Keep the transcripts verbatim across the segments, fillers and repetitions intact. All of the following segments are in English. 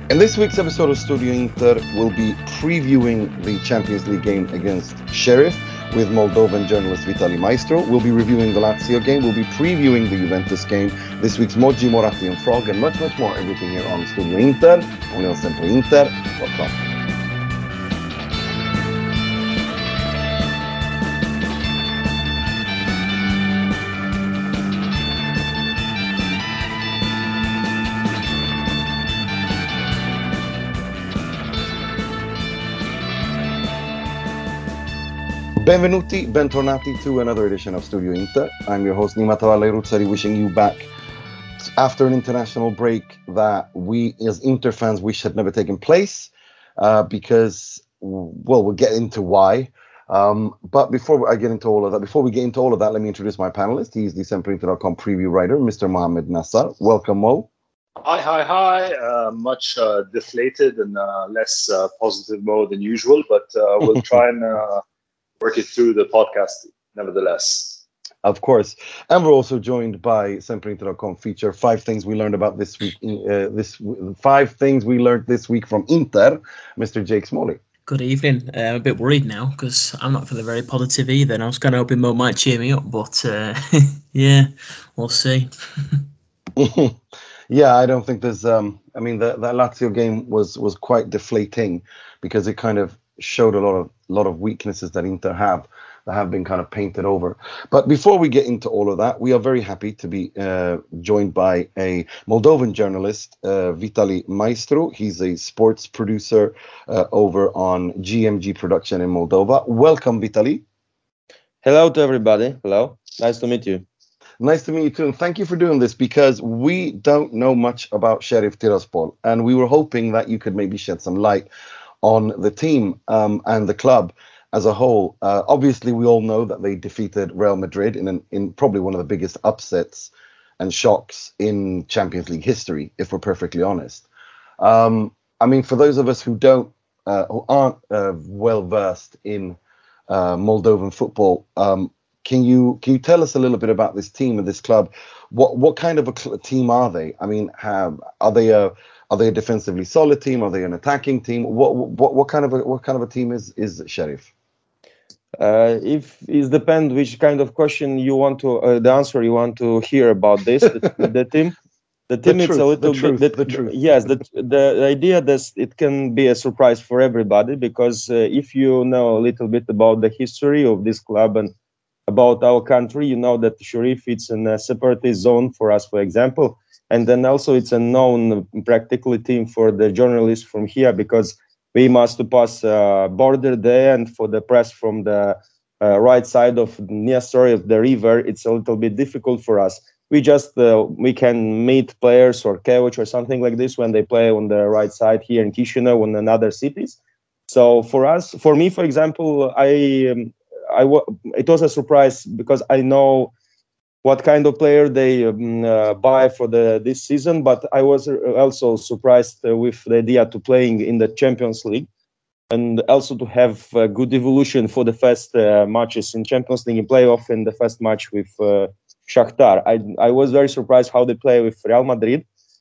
In this week's episode of Studio Inter, we'll be previewing the Champions League game against Sheriff with Moldovan journalist Vitali Maestro. We'll be reviewing the Lazio game. We'll be previewing the Juventus game, this week's Moggi, Moratti and Frog, and much, much more. Everything here on Studio Inter, only on Sempre Inter dot com. Benvenuti, bentornati to another edition of Studio Inter. I'm your host, Nima Tavallaey Ruzzari, wishing you back after an international break that we, as Inter fans, wish had never taken place uh, because, well, we'll get into why. Um, but before I get into all of that, before we get into all of that, let me introduce my panelist. He's the Sempre Inter dot com preview writer, Mister Mohamed Nassar. Welcome, Mo. Hi, hi, hi. Uh, much uh, deflated and uh, less uh, positive mode than usual, but uh, we'll try and uh, work it through the podcast nevertheless. Of course. And we're also joined by Sempre Inter dot com feature, Five Things We Learned About This Week. Uh, this Five Things We Learned This Week from Inter, Mister Jake Smalley. Good evening. Uh, I'm a bit worried now because I'm not feeling very positive either. And I was kind of hoping Mo might cheer me up, but uh, yeah, we'll see. Yeah, I don't think there's. Um, I mean, the, that Lazio game was was quite deflating because it kind of showed a lot of lot of weaknesses that Inter have that have been kind of painted over. But before we get into all of that, we are very happy to be uh, joined by a Moldovan journalist, uh, Vitali Maestro. He's a sports producer uh, over on G M G Production in Moldova. Welcome, Vitali. Hello to everybody. Hello. Nice to meet you. Nice to meet you too, and thank you for doing this because we don't know much about Sheriff Tiraspol, and we were hoping that you could maybe shed some light on the team um, and the club as a whole. Uh, obviously, we all know that they defeated Real Madrid in an, in probably one of the biggest upsets and shocks in Champions League history, if we're perfectly honest. Um, I mean, for those of us who don't, uh, who aren't uh, well versed in uh, Moldovan football, um, can you can you tell us a little bit about this team and this club? What what kind of a cl- team are they? I mean, have, are they a Are they a defensively solid team? Are they an attacking team? What what what kind of a what kind of a team is is Sheriff? Uh, if it depends which kind of question you want to, uh, the answer you want to hear about this, the, the team. The team the is truth, a little the truth, bit. The, the truth. Yes, the the idea that it can be a surprise for everybody because uh, if you know a little bit about the history of this club and about our country, you know that Sheriff it's in a separatist zone for us, for example. And then also it's a known practically team for the journalists from here because we must pass a border there, and for the press from the uh, right side of near story of the river, it's a little bit difficult for us. We just uh, we can meet players or coach or something like this when they play on the right side here in Chisinau and in other cities. So for us, for me, for example, I um, I it was a surprise because I know what kind of player they um, uh, buy for the this season, but I was also surprised uh, with the idea to playing in the Champions League and also to have a good evolution for the first uh, matches in Champions League in playoff and the first match with uh, Shakhtar. I I was very surprised how they play with Real Madrid.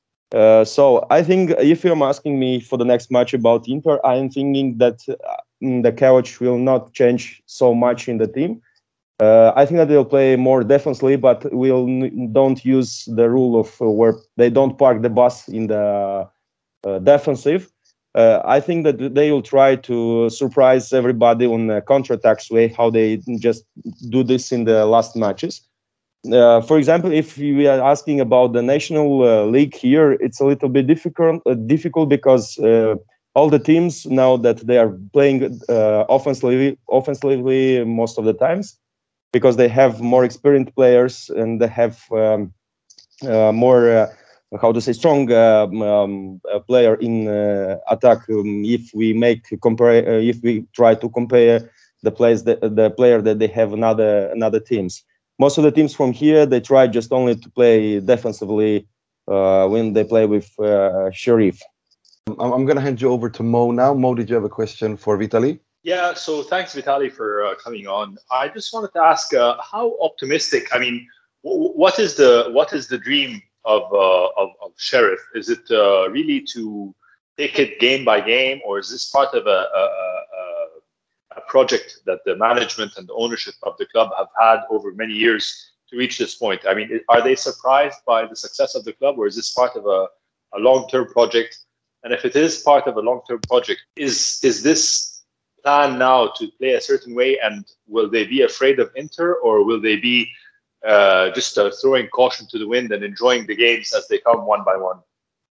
Uh, so I think if you're asking me for the next match about Inter, I'm thinking that uh, the coach will not change so much in the team. Uh, I think that they'll play more defensively, but will don't use the rule of uh, where they don't park the bus in the uh, defensive. Uh, I think that they will try to surprise everybody on a counter-attacks way, how they just do this in the last matches. Uh, for example, if we are asking about the national uh, league here, it's a little bit difficult, uh, difficult because uh, all the teams now that they are playing uh, offensively, offensively most of the times, because they have more experienced players and they have um, uh, more, uh, how to say, strong um, um, player in uh, attack. Um, if we make compare, uh, if we try to compare the players, that, the player that they have another another teams. Most of the teams from here, they try just only to play defensively uh, when they play with uh, Sheriff. I'm, I'm going to hand you over to Mo now. Mo, did you have a question for Vitali? Yeah, so thanks, Vitali, for uh, coming on. I just wanted to ask, uh, how optimistic? I mean, w- what is the what is the dream of uh, of, of Sheriff? Is it uh, really to take it game by game, or is this part of a, a, a, a project that the management and the ownership of the club have had over many years to reach this point? I mean, are they surprised by the success of the club, or is this part of a, a long-term project? And if it is part of a long-term project, is is this plan now to play a certain way, and will they be afraid of Inter, or will they be uh, just uh, throwing caution to the wind and enjoying the games as they come one by one?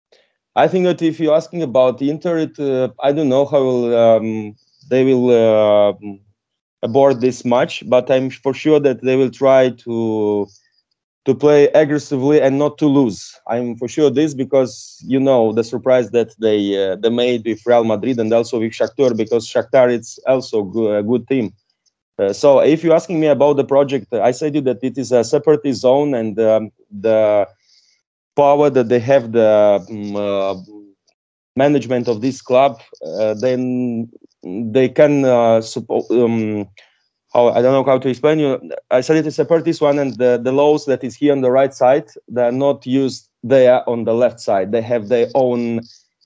I think that if you're asking about Inter, it, uh, I don't know how will, um, they will uh, aboard this match, but I'm for sure that they will try to to play aggressively and not to lose. I'm for sure this, because you know the surprise that they uh, they made with Real Madrid and also with Shakhtar, because Shakhtar it's also go- a good team. Uh, so if you're asking me about the project, I said you that it is a separatist zone, and um, the power that they have, the um, uh, management of this club, uh, then they can uh, suppo- um, how I don't know how to explain you. I said it is a separatist one, and the, the laws that is here on the right side, they are not used there on the left side. They have their own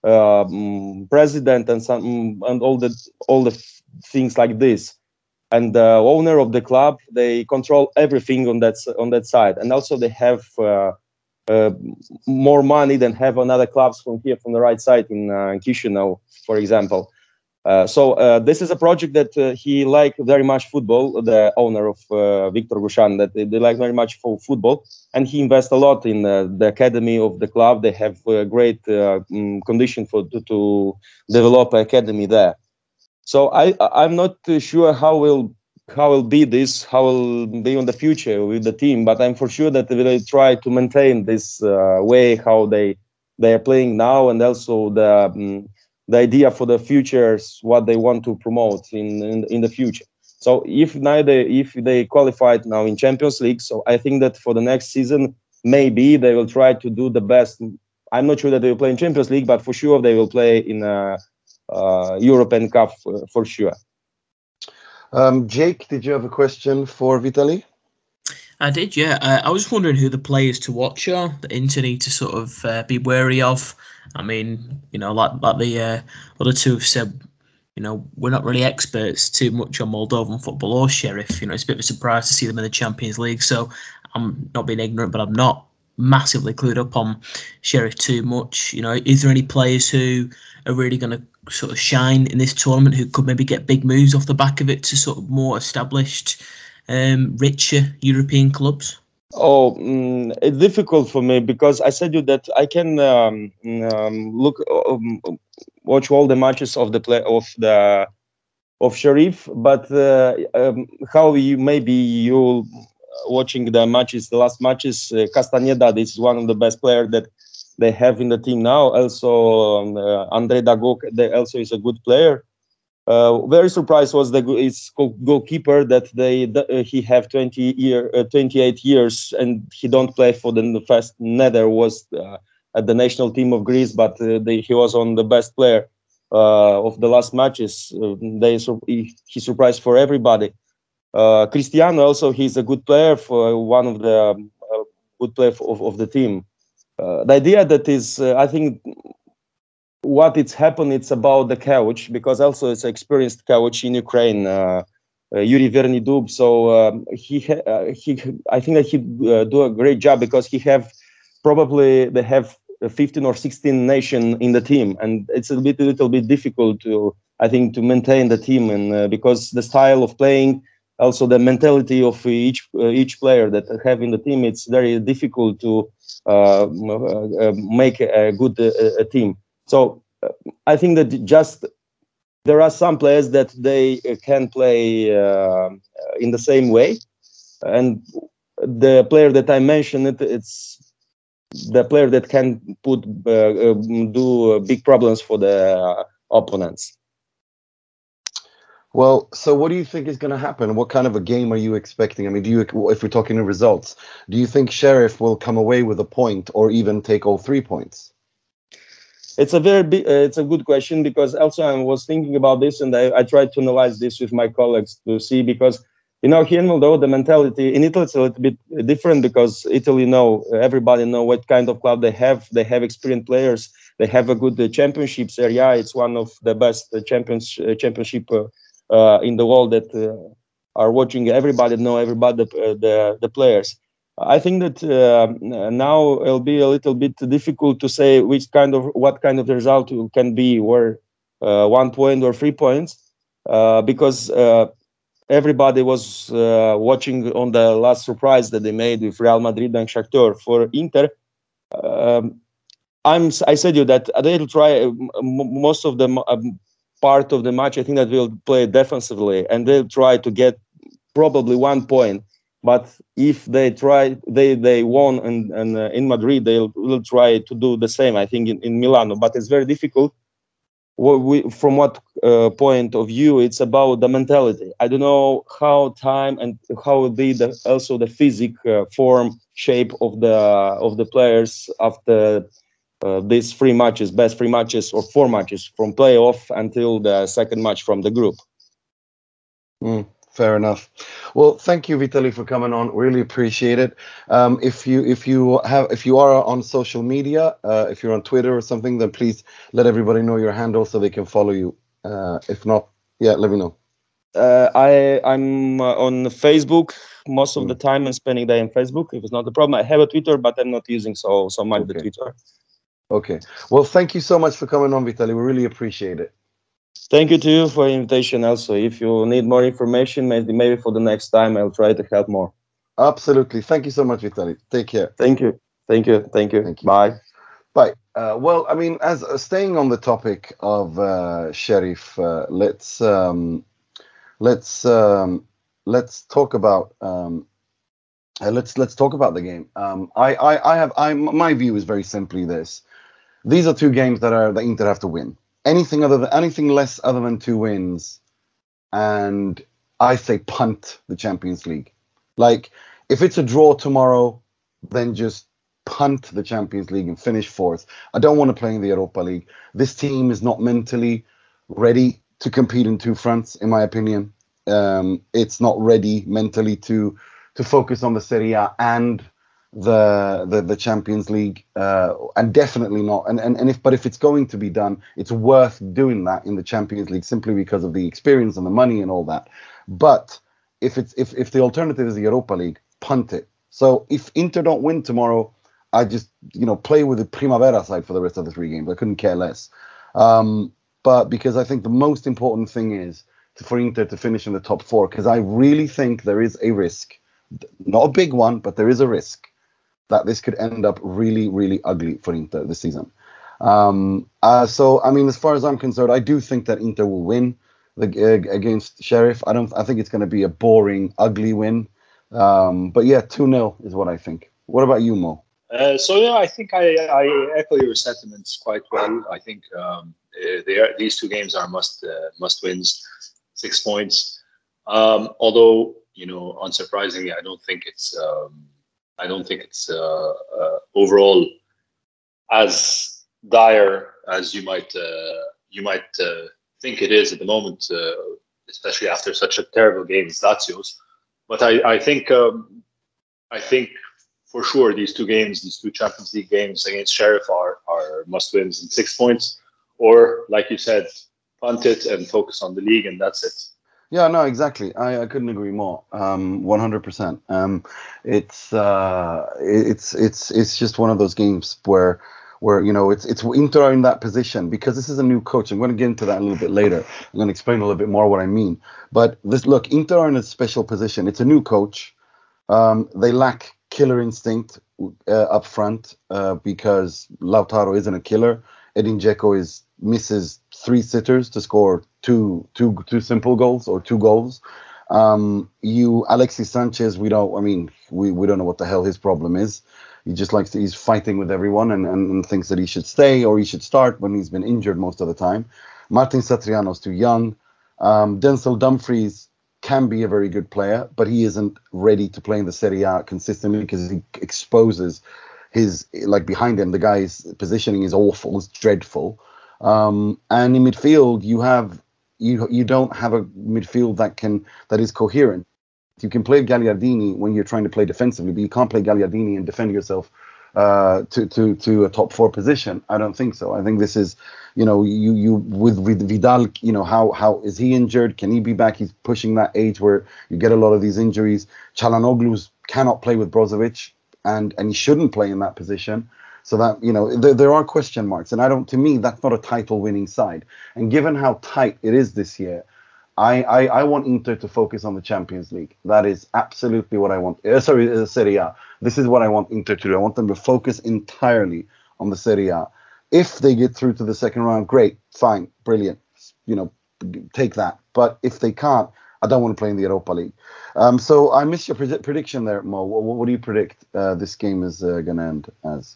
um, president and some and all the all the f- things like this. And the owner of the club, they control everything on that s- on that side, and also they have uh, uh, more money than have on other clubs from here from the right side in uh, Chisinau, for example. Uh, so uh, this is a project that uh, he like very much football. The owner of uh, Victor Gushan, that they, they like very much for football, and he invests a lot in uh, the academy of the club. They have uh, great uh, mm, condition for to, to develop an academy there. So I I'm not uh, sure how will how will be this how will be in the future with the team, but I'm for sure that they will try to maintain this uh, way how they they are playing now, and also the um, the idea for the futures, what they want to promote in in, in the future. So if neither if they qualified now in Champions League, so I think that for the next season maybe they will try to do the best. I'm not sure that they will play in Champions League, but for sure they will play in a uh, European Cup for, for sure. Um, Jake, did you have a question for Vitaly? I did, yeah. Uh, I was wondering who the players to watch are that Inter need to sort of uh, be wary of. I mean, you know, like like the uh, other two have said, you know, we're not really experts too much on Moldovan football or Sheriff. You know, it's a bit of a surprise to see them in the Champions League. So I'm not being ignorant, but I'm not massively clued up on Sheriff too much. You know, is there any players who are really going to sort of shine in this tournament who could maybe get big moves off the back of it to sort of more established, um, richer European clubs? Oh, mm, it's difficult for me because I said you that I can um, um, look um, watch all the matches of the play of the of Sheriff, but uh, um, how you maybe you watching the matches, the last matches, uh, Castaneda, this is one of the best players that they have in the team now. Also, um, uh, Andre Dagok, they also is a good player. Uh, very surprised was the his goalkeeper that they uh, he have twenty year uh, twenty-eight years and he don't play for the first. Neither was uh, at the national team of Greece, but uh, they, he was on the best player uh, of the last matches. Uh, they he, he surprised for everybody. Uh, Cristiano also, he's a good player for one of the um, uh, good player of, of the team. Uh, the idea that is, uh, I think, what it's happened, it's about the coach, because also it's an experienced coach in Ukraine, uh, uh, Yuri Vernidub. So um, he, ha- uh, he, I think that he uh, do a great job because he have probably they have fifteen or sixteen nation in the team, and it's a bit a little bit difficult to I think to maintain the team, and uh, because the style of playing, also the mentality of each uh, each player that have in the team, it's very difficult to uh, uh, make a good uh, a team. So uh, I think that just there are some players that they uh, can play uh, in the same way, and the player that I mentioned, it, it's the player that can put uh, uh, do uh, big problems for the uh, opponents. Well, so what do you think is going to happen? What kind of a game are you expecting? I mean, do you, if we're talking in results, do you think Sheriff will come away with a point or even take all three points? It's a very big, uh, it's a good question, because also I was thinking about this, and I, I tried to analyze this with my colleagues to see, because you know here in Moldova the mentality in Italy is a little bit different, because Italy, you know, everybody know what kind of club they have. They have experienced players. they have a good uh, championship. Serie A, it's one of the best uh, champions uh, championship uh, uh, in the world that uh, are watching. Everybody know everybody uh, the the players. I think that uh, now it'll be a little bit difficult to say which kind of what kind of result can be, or uh, one point or three points, uh, because uh, everybody was uh, watching on the last surprise that they made with Real Madrid and Shakhtar. For Inter, um, I'm I said you that they'll try uh, most of the um, part of the match. I think that we'll play defensively and they'll try to get probably one point. But if they try, they they won and and uh, in Madrid, they'll will try to do the same. I think in, in Milano, but it's very difficult. What we, from what uh, point of view, it's about the mentality. I don't know how time and how will be the also the physic uh, form shape of the of the players after uh, these three matches, best three matches or four matches from playoff until the second match from the group. Mm, fair enough. Well, thank you, Vitaly, for coming on. Really appreciate it. Um, if you if you have if you are on social media, uh, if you're on Twitter or something, then please let everybody know your handle so they can follow you. Uh, if not, yeah, let me know. Uh, I I'm uh, on Facebook most of Mm. the time and spending day on Facebook. If it's not a problem, I have a Twitter, but I'm not using so so much Okay. the Twitter. Okay. Well, thank you so much for coming on, Vitaly. We really appreciate it. Thank you to you for the invitation. Also, if you need more information, maybe maybe for the next time, I'll try to help more. Absolutely. Thank you so much, Vitaly. Take care. Thank you. Thank you. Thank you. Thank you. Bye. Bye. Uh, well, I mean, as uh, staying on the topic of uh, Sheriff, uh, let's um, let's um, let's talk about um, uh, let's let's talk about the game. Um, I, I I have I my view is very simply this: these are two games that are that Inter have to win. Anything other than anything less other than two wins, and I say punt the Champions League. Like, if it's a draw tomorrow, then just punt the Champions League and finish fourth. I don't want to play in the Europa League. This team is not mentally ready to compete in two fronts, in my opinion. Um, it's not ready mentally to to focus on the Serie A and the the, the Champions League, uh, and definitely not. And, and and if but if it's going to be done, it's worth doing that in the Champions League simply because of the experience and the money and all that. But if it's if if the alternative is the Europa League, punt it. So if Inter don't win tomorrow, I just, you know, play with the Primavera side for the rest of the three games. I couldn't care less. Um, but because I think the most important thing is to, for Inter to finish in the top four, because I really think there is a risk, not a big one, but there is a risk that this could end up really, really ugly for Inter this season. Um, uh, so, I mean, as far as I'm concerned, I do think that Inter will win the, uh, against Sheriff. I don't. I think it's going to be a boring, ugly win. Um, but yeah, two nil is what I think. What about you, Mo? Uh, so yeah, I think I, I echo your sentiments quite well. I think um, they are, these two games are must uh, must wins, six points. Um, although, you know, unsurprisingly, I don't think it's um, I don't think it's uh, uh, overall as dire as you might uh, you might uh, think it is at the moment, uh, especially after such a terrible game as Lazio's. But I, I think um, I think. For sure, these two games, these two Champions League games against Sheriff are, are must-wins in six points. Or, like you said, punt it and focus on the league, and that's it. Yeah, no, exactly. I, I couldn't agree more. Um, one hundred percent. Um, it's uh, it's it's it's just one of those games where where you know it's it's Inter are in that position because this is a new coach. I'm going to get into that a little bit later. I'm going to explain a little bit more what I mean. But this look, Inter are in a special position. It's a new coach. Um, they lack killer instinct uh, up front uh, because Lautaro isn't a killer. Edin Dzeko is misses three sitters to score two two two simple goals or two goals. Um, you Alexis Sanchez, we don't. I mean, we, we don't know what the hell his problem is. He just likes to. He's fighting with everyone and, and, and thinks that he should stay or he should start when he's been injured most of the time. Martin Satriano's too young. Um, Denzel Dumfries can be a very good player, but he isn't ready to play in the Serie A consistently because he exposes his, like, behind him, the guy's positioning is awful, it's dreadful. Um, and in midfield, you have you you don't have a midfield that can that is coherent. You can play Gagliardini when you're trying to play defensively, but you can't play Gagliardini and defend yourself uh, to to to a top four position. I don't think so. I think this is, you know, you you with, with Vidal, you know, how how is he injured? Can he be back? He's pushing that age where you get a lot of these injuries. Çalhanoğlu cannot play with Brozovic, and and he shouldn't play in that position. So that, you know, there, there are question marks, and I don't. To me, that's not a title-winning side. And given how tight it is this year, I, I, I want Inter to focus on the Champions League. That is absolutely what I want. Uh, sorry, uh, Serie A. This is what I want Inter to do. I want them to focus entirely on the Serie A. If they get through to the second round, great, fine, brilliant. You know, take that. But if they can't, I don't want to play in the Europa League. Um, so I missed your pred- prediction there, Mo. What, what do you predict uh, this game is uh, going to end as?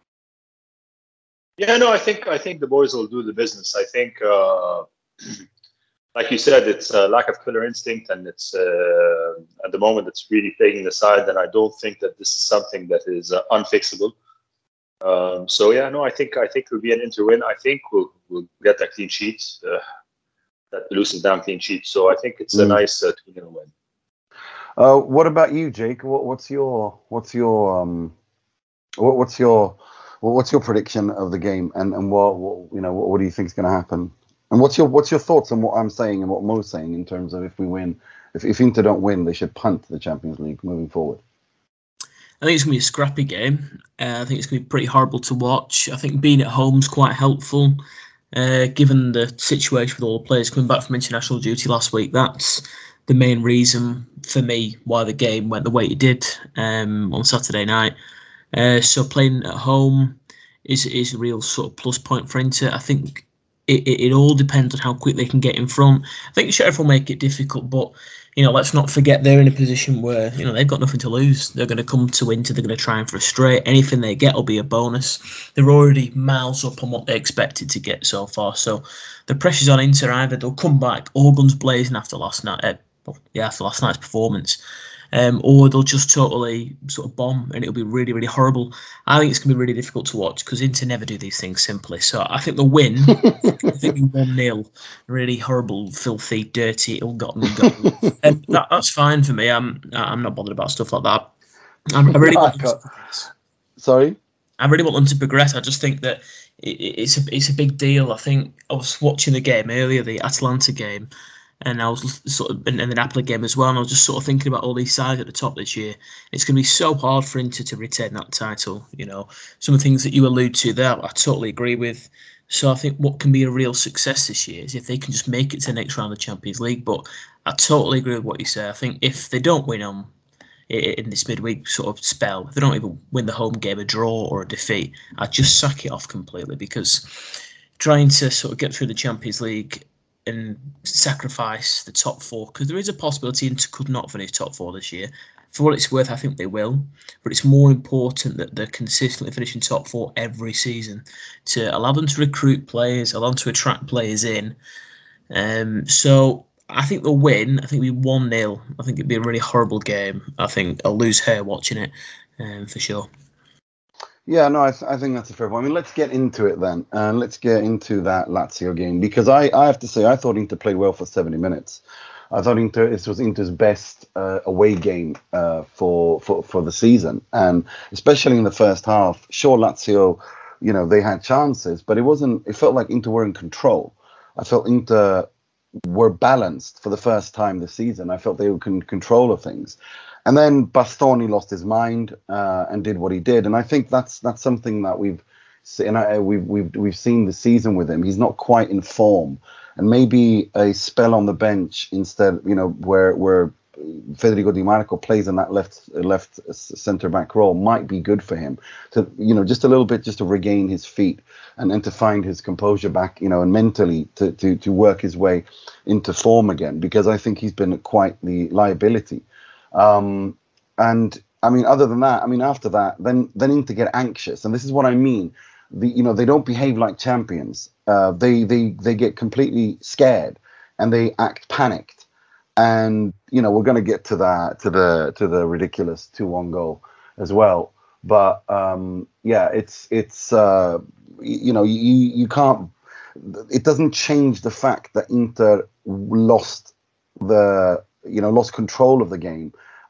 Yeah, no, I think I think the boys will do the business. I think, uh, like you said, it's a lack of killer instinct, and it's uh, at the moment it's really plaguing the side. And I don't think that this is something that is uh, unfixable. Um, so yeah, no, I think I think it'll be an Inter win. I think we'll we'll get that clean sheet, uh, that elusive damn clean sheet. So I think it's a Mm. nice uh, two nil win. Uh, what about you, Jake? What, what's your what's your um, what, what's your what's your prediction of the game, and and what, what you know what, what do you think is going to happen, and what's your what's your thoughts on what I'm saying and what Mo's saying in terms of if we win, if if Inter don't win, they should punt the Champions League moving forward. I think it's going to be a scrappy game. Uh, I think it's going to be pretty horrible to watch. I think being at home is quite helpful, uh, given the situation with all the players coming back from international duty last week. That's the main reason for me why the game went the way it did um, on Saturday night. Uh, so playing at home is is a real sort of plus point for Inter. I think it, it, it all depends on how quick they can get in front. I think Sheriff will make it difficult, but you know, let's not forget they're in a position where you know they've got nothing to lose. They're going to come to Inter. They're going to try and frustrate. Anything they get will be a bonus. They're already miles up on what they expected to get so far. So the pressure's on Inter. Either they'll come back all guns blazing after last night. Uh, well, yeah, after last night's performance. Um, or they'll just totally sort of bomb and it'll be really, really horrible. I think it's going to be really difficult to watch because Inter never do these things simply. So I think the win, I think one nil, really horrible, filthy, dirty, ill-gotten goal. And that, that's fine for me. I'm I'm not bothered about stuff like that. I, I really No, want I them to can't. progress. Sorry? I really want them to progress. I just think that it, it's a it's a big deal. I think I was watching the game earlier, the Atalanta game, and I was sort of in the Napoli game as well. And I was just sort of thinking about all these sides at the top this year. It's going to be so hard for Inter to retain that title. You know, some of the things that you allude to there, I totally agree with. So I think what can be a real success this year is if they can just make it to the next round of the Champions League. But I totally agree with what you say. I think if they don't win on in this midweek sort of spell, if they don't even win the home game, a draw or a defeat, I'd just sack it off completely because trying to sort of get through the Champions League and sacrifice the top four, because there is a possibility Inter could not finish top four this year. For what it's worth, I think they will, but it's more important that they're consistently finishing top four every season to allow them to recruit players, allow them to attract players in. Um, so I think they'll win. I think it'll be one nil. I think it'd be a really horrible game. I think I'll lose hair watching it, um, for sure. Yeah, no, I, th- I think that's a fair point. I mean, let's get into it then, and let's get into that Lazio game because I, I have to say I thought Inter played well for seventy minutes. I thought Inter this was Inter's best uh, away game uh, for, for for the season, and especially in the first half. Sure, Lazio, you know, they had chances, but it wasn't. It felt like Inter were in control. I felt Inter were balanced for the first time this season. I felt they were in control of things. And then Bastoni lost his mind uh, and did what he did, and I think that's that's something that we've seen. Uh, we've we've we've seen the season with him. He's not quite in form, and maybe a spell on the bench instead. You know, where where Federico Di Marco plays in that left left centre back role might be good for him to you know just a little bit just to regain his feet and and to find his composure back. You know, and mentally to to to work his way into form again because I think he's been quite the liability. Um, and I mean, other than that, I mean, after that, then then Inter get anxious, and this is what I mean. The you know they don't behave like champions. Uh, they they they get completely scared, and they act panicked. And you know we're going to get to that to the to the ridiculous two one goal as well. But um, yeah, it's it's uh, you know you you can't. It doesn't change the fact that Inter lost the. you know, lost control of the game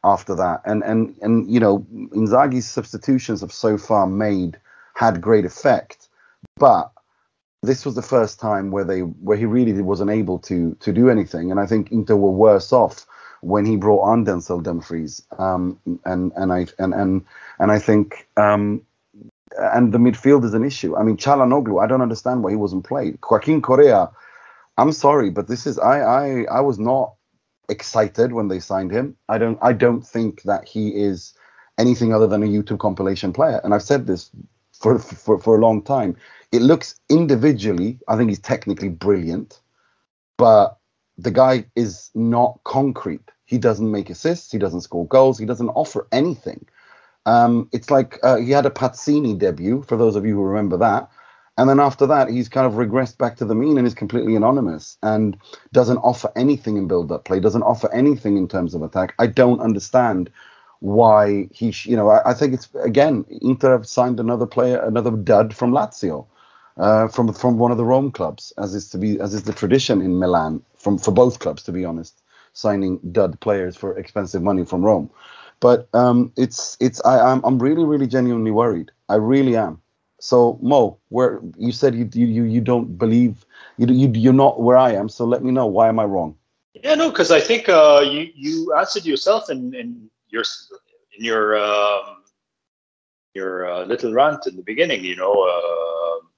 after that. And and and you know, Inzaghi's substitutions have so far made had great effect, but this was the first time where they where he really wasn't able to to do anything. And I think Inter were worse off when he brought on Denzel Dumfries. Um, and and I and and and I think um, and the midfield is an issue. I mean, Çalhanoğlu, I don't understand why he wasn't played. Joaquin Correa, I'm sorry, but this is I I I was not excited when they signed him. I don't I don't think that he is anything other than a YouTube compilation player. And I've said this for for for a long time. It looks individually, I think he's technically brilliant, but the guy is not concrete. He doesn't make assists, he doesn't score goals, he doesn't offer anything. Um, it's like uh, he had a Pazzini debut, for those of you who remember that. And then after that, he's kind of regressed back to the mean and is completely anonymous and doesn't offer anything in build-up play, doesn't offer anything in terms of attack. I don't understand why he, sh- you know, I, I think it's, again, Inter have signed another player, another dud from Lazio. Uh, from from one of the Rome clubs, as is to be as is the tradition in Milan, from for both clubs, to be honest, signing dud players for expensive money from Rome. But um, it's it's I, I'm I'm really really genuinely worried. I really am. So Mo, where you said you you you don't believe you you you're not where I am. So let me know, why am I wrong? Yeah, no, because I think uh, you you answered yourself in in your in your um, your uh, little rant in the beginning. You know. Uh,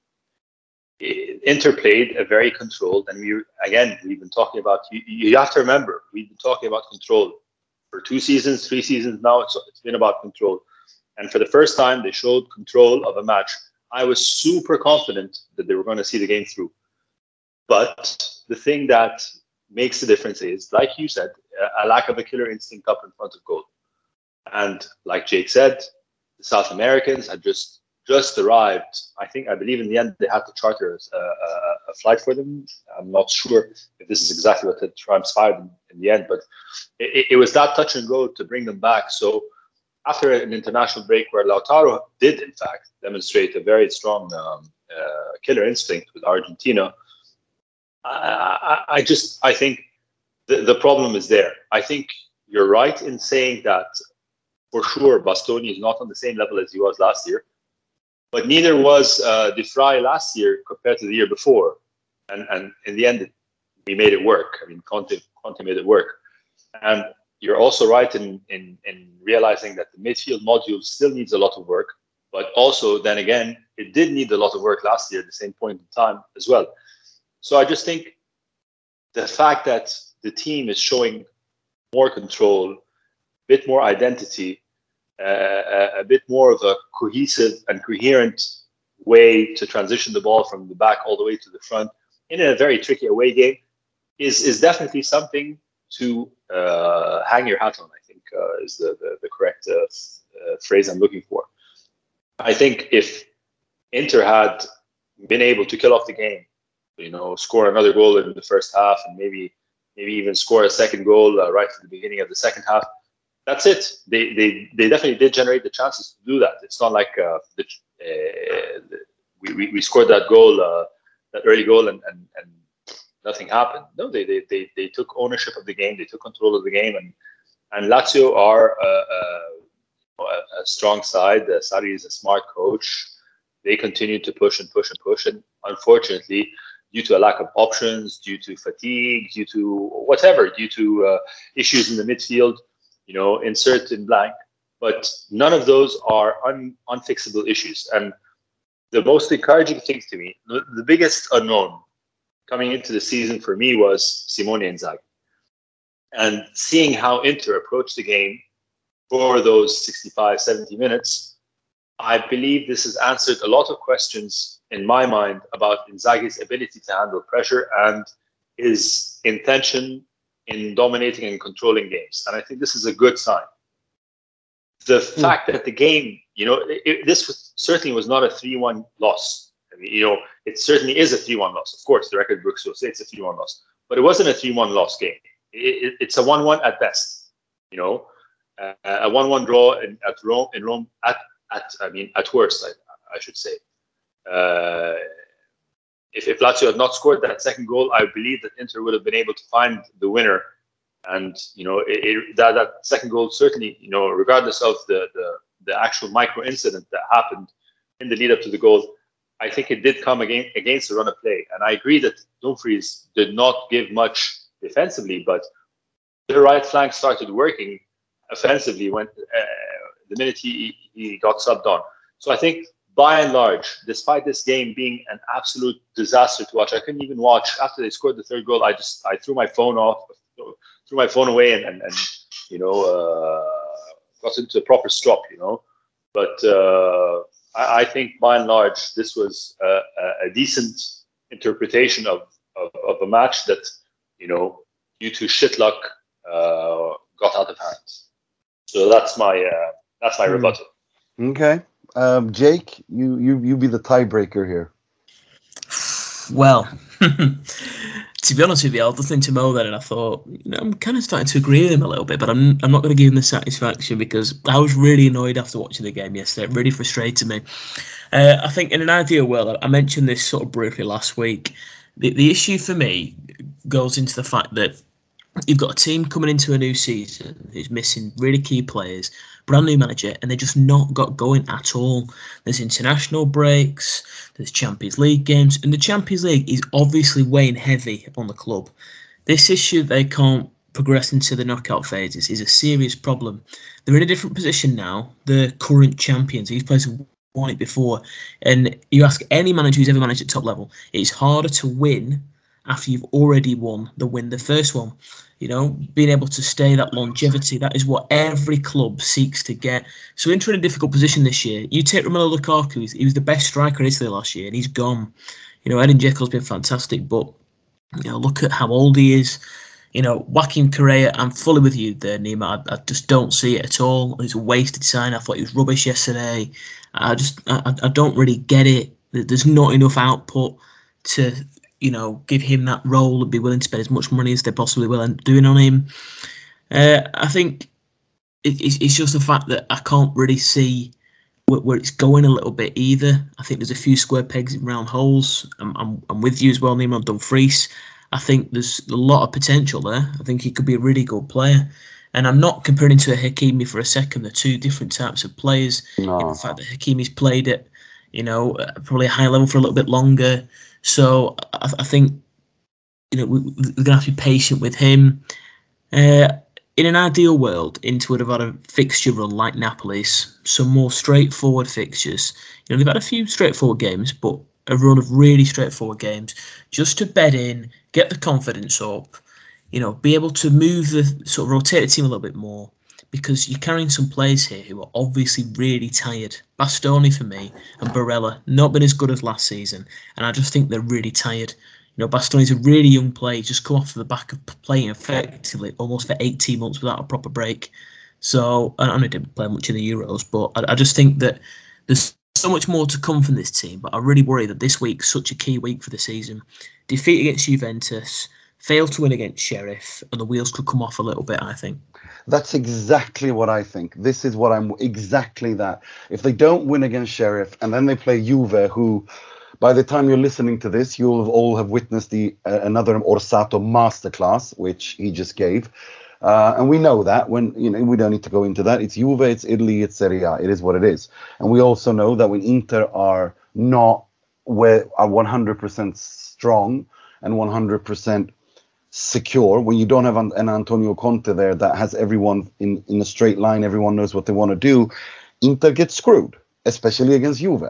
Inter played a very controlled, and we again we've been talking about. You, you have to remember, we've been talking about control for two seasons, three seasons now. It's it's been about control, and for the first time, they showed control of a match. I was super confident that they were going to see the game through. But the thing that makes the difference is, like you said, a lack of a killer instinct up in front of goal, and like Jake said, the South Americans had just. just arrived. I think, I believe in the end, they had to charter a, a, a flight for them. I'm not sure if this is exactly what had transpired in, in the end, but it, it was that touch and go to bring them back. So after an international break where Lautaro did, in fact, demonstrate a very strong um, uh, killer instinct with Argentina, I, I, I just, I think the, the problem is there. I think you're right in saying that for sure Bastoni is not on the same level as he was last year. But neither was uh, De Vrij last year compared to the year before. And and in the end, we made it work. I mean, Conte, Conte made it work. And you're also right in, in, in realizing that the midfield module still needs a lot of work. But also, then again, it did need a lot of work last year at the same point in time as well. So I just think the fact that the team is showing more control, a bit more identity, Uh, a bit more of a cohesive and coherent way to transition the ball from the back all the way to the front in a very tricky away game is is definitely something to uh, hang your hat on. I think uh, is the the, the correct uh, uh, phrase I'm looking for. I think if Inter had been able to kill off the game, you know, score another goal in the first half, and maybe maybe even score a second goal uh, right at the beginning of the second half. That's it. They, they they definitely did generate the chances to do that. It's not like uh, the, uh, the, we, we we scored that goal, uh, that early goal, and, and, and nothing happened. No, they, they they they took ownership of the game. They took control of the game, and and Lazio are a, a, a strong side. Uh, Sarri is a smart coach. They continue to push and push and push, and unfortunately, due to a lack of options, due to fatigue, due to whatever, due to uh, issues in the midfield. You know, insert in blank, but none of those are un, unfixable issues. And the most encouraging thing to me, the, the biggest unknown coming into the season for me was Simone Inzaghi. And seeing how Inter approached the game for those sixty-five, seventy minutes, I believe this has answered a lot of questions in my mind about Inzaghi's ability to handle pressure and his intention in dominating and controlling games. And I think this is a good sign. The mm. fact that the game, you know, it, it, this was, certainly was not a three one loss. I mean, you know, it certainly is a three one loss. Of course, the record books will say it's a three one loss. But it wasn't a three one loss game. It, it, it's a one one at best, you know. Uh, a one one draw in, at Rome, in Rome at, at, I mean, at worst, I, I should say. Uh, If, if Lazio had not scored that second goal, I believe that Inter would have been able to find the winner And you know, it, it, that that second goal certainly, you know, regardless of the the, the actual micro incident that happened in the lead up to the goal, I think it did come again against the run of play. And I agree that Dumfries did not give much defensively, but the right flank started working offensively when uh, the minute he he got subbed on. So I think, by and large, despite this game being an absolute disaster to watch, I couldn't even watch after they scored the third goal. I just I threw my phone off, threw my phone away, and and, and you know uh, got into a proper strop. You know, but uh, I, I think by and large this was a, a decent interpretation of, of of a match that, you know, due to shit luck, uh, got out of hand. So that's my uh, that's my mm. rebuttal. Okay. Um, Jake, you, you you be the tiebreaker here. Well, to be honest with you, I was listening to Mo then, and I thought, you know, I'm kind of starting to agree with him a little bit, but I'm I'm not going to give him the satisfaction because I was really annoyed after watching the game yesterday. It really frustrated me. Uh, I think in an ideal world, I mentioned this sort of briefly last week. The the issue for me goes into the fact that you've got a team coming into a new season who's missing really key players, brand new manager, and they just not got going at all. There's international breaks, there's Champions League games, and the Champions League is obviously weighing heavy on the club. This issue they can't progress into the knockout phases is a serious problem. They're in a different position now. The current champions, these players have won it before, and you ask any manager who's ever managed at top level, it's harder to win after you've already won than win the first one. You know, being able to stay that longevity, that is what every club seeks to get. So Inter in a difficult position this year. You take Romelu Lukaku, he was the best striker in Italy last year, and he's gone. You know, Edin Dzeko's been fantastic, but, you know, look at how old he is. You know, Joaquin Correa, I'm fully with you there, Nima. I, I just don't see it at all. It's a wasted sign. I thought he was rubbish yesterday. I just, I, I don't really get it. There's not enough output to, you know, give him that role and be willing to spend as much money as they possibly will and doing on him. Uh, I think it, it's, it's just the fact that I can't really see where, where it's going a little bit either. I think there's a few square pegs in round holes. I'm, I'm, I'm with you as well, Nima Dumfries. I think there's a lot of potential there. I think he could be a really good player. And I'm not comparing to a Hakimi for a second. They're two different types of players. No. In the fact that Hakimi's played at, you know, probably a high level for a little bit longer. So I, I think, you know, we, we're going to have to be patient with him. Uh, in an ideal world, Inter would have had a fixture run like Napoli's, some more straightforward fixtures. You know, they've had a few straightforward games, but a run of really straightforward games just to bed in, get the confidence up, you know, be able to move the sort of rotate the team a little bit more, because you're carrying some players here who are obviously really tired. Bastoni for me and Barella not been as good as last season, and I just think they're really tired. You know, Bastoni's a really young player, just come off the back of playing effectively almost for eighteen months without a proper break. So I know he didn't play much in the Euros, but I, I just think that there's so much more to come from this team. But I really worry that this week's such a key week for the season. Defeat against Juventus, fail to win against Sheriff, and the wheels could come off a little bit, I think. That's exactly what I think. This is what I'm exactly that. If they don't win against Sheriff and then they play Juve, who by the time you're listening to this, you'll have all have witnessed the uh, another Orsato masterclass, which he just gave. Uh, and we know that when, you know, we don't need to go into that. It's Juve, it's Italy, it's Serie A. It is what it is. And we also know that when Inter are not where are one hundred percent strong and one hundred percent secure, when you don't have an, an Antonio Conte there that has everyone in, in a straight line, everyone knows what they want to do, Inter gets screwed, especially against Juve.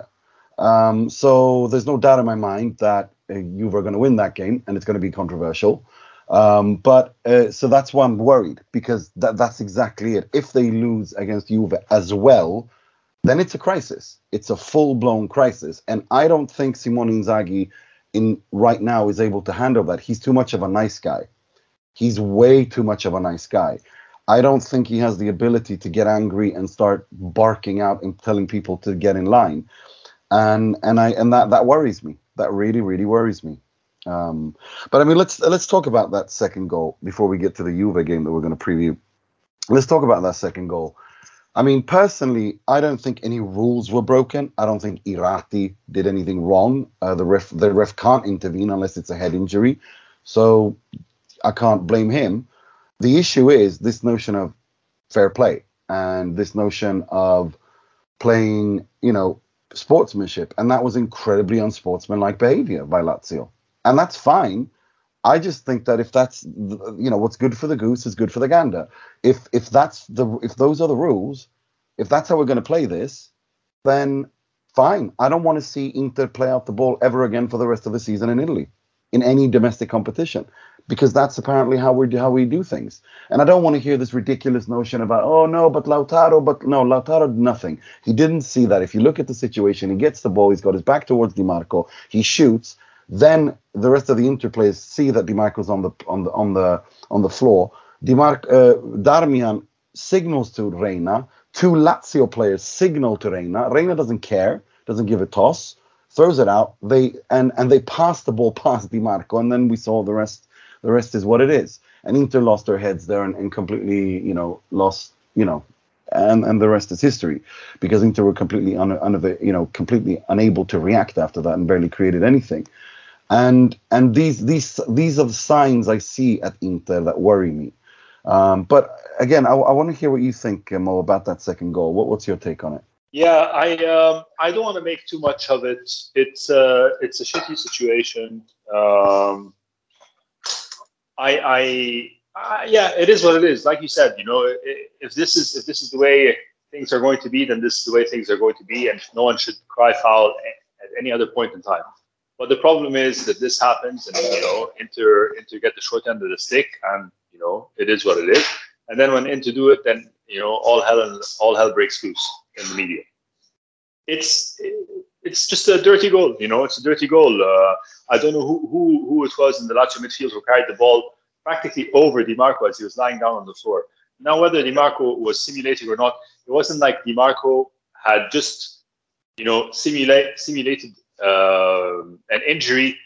Um, so there's no doubt in my mind that uh, Juve are going to win that game, and it's going to be controversial. Um, but uh, so that's why I'm worried, because that, that's exactly it. If they lose against Juve as well, then it's a crisis. It's a full-blown crisis. And I don't think Simone Inzaghi in right now is able to handle that. He's too much of a nice guy. He's way too much of a nice guy. I don't think he has the ability to get angry and start barking out and telling people to get in line. And and I and that, that worries me. That really, really worries me. Um, but I mean, let's let's talk about that second goal before we get to the Juve game that we're going to preview. Let's talk about that second goal. I mean, personally, I don't think any rules were broken. I don't think Irati did anything wrong. Uh, the ref, the ref can't intervene unless it's a head injury, so I can't blame him. The issue is this notion of fair play and this notion of playing, you know, sportsmanship, and that was incredibly unsportsmanlike behavior by Lazio, and that's fine. I just think that if that's, you know, what's good for the goose is good for the gander. If if that's the if those are the rules, if that's how we're going to play this, then fine. I don't want to see Inter play out the ball ever again for the rest of the season in Italy, in any domestic competition, because that's apparently how we do how we do things. And I don't want to hear this ridiculous notion about, oh no, but Lautaro, but no, Lautaro did nothing. He didn't see that. If you look at the situation, he gets the ball, he's got his back towards Di Marco, he shoots. Then the rest of the Inter players see that Di Marco's on the on the on the on the floor. Di Marco, uh, Darmian signals to Reina. Two Lazio players signal to Reina. Reina doesn't care, doesn't give a toss, throws it out. They and and they pass the ball past Di Marco, and then we saw the rest. The rest is what it is. And Inter lost their heads there and, and completely, you know, lost, you know, and and the rest is history, because Inter were completely un, un, you know, completely unable to react after that and barely created anything. And and these these these are the signs I see at Inter that worry me. Um, but again, I, I want to hear what you think, Mo, about that second goal. What what's your take on it? Yeah, I um, I don't want to make too much of it. It's uh, it's a shitty situation. Um, I, I, I yeah, it is what it is. Like you said, you know, if this is if this is the way things are going to be, then this is the way things are going to be, and no one should cry foul at any other point in time. But the problem is that this happens, and you know, Inter Inter get the short end of the stick, and you know, it is what it is. And then when Inter do it, then you know, all hell and all hell breaks loose in the media. It's it's just a dirty goal, you know. It's a dirty goal. Uh, I don't know who, who who it was in the Lazio midfield who carried the ball practically over Di Marco as he was lying down on the floor. Now, whether Di Marco was simulating or not, it wasn't like Di Marco had just, you know, simulate simulated uh, an injury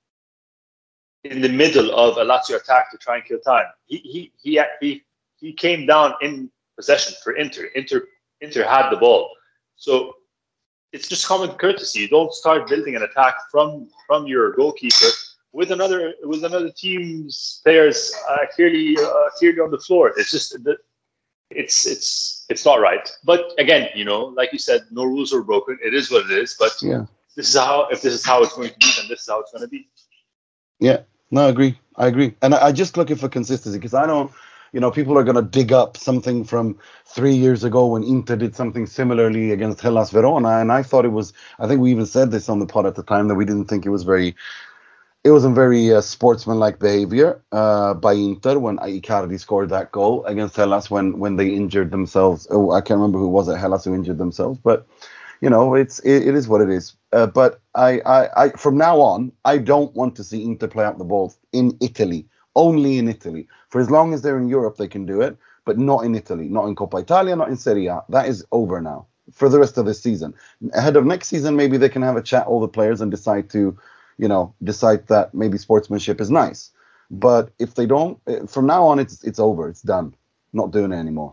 in the middle of a Lazio attack to try and kill time. He he he he he came down in possession for Inter. Inter Inter had the ball, so it's just common courtesy. You don't start building an attack from from your goalkeeper with another with another team's players uh, clearly uh, clearly on the floor. It's just it's it's it's not right. But again, you know, like you said, no rules are broken. It is what it is. But yeah, this is how if this is how it's going to be, then this is how it's going to be. Yeah, no, I agree. I agree, and I, I just looking for consistency, because I don't. You know, people are going to dig up something from three years ago when Inter did something similarly against Hellas Verona, and I thought it was. I think we even said this on the pod at the time that we didn't think it was very. It wasn't very uh, sportsmanlike behavior uh, by Inter when Icardi scored that goal against Hellas when when they injured themselves. Oh, I can't remember who was it, Hellas, who injured themselves, but you know, it's it, it is what it is. Uh, but I, I, I, from now on, I don't want to see Inter play out the ball in Italy. Only in Italy. For as long as they're in Europe, they can do it, but not in Italy, not in Coppa Italia, not in Serie A. That is over now for the rest of this season. Ahead of next season, maybe they can have a chat, all the players, and decide to, you know, decide that maybe sportsmanship is nice. But if they don't, from now on, it's it's over. It's done. Not doing it anymore.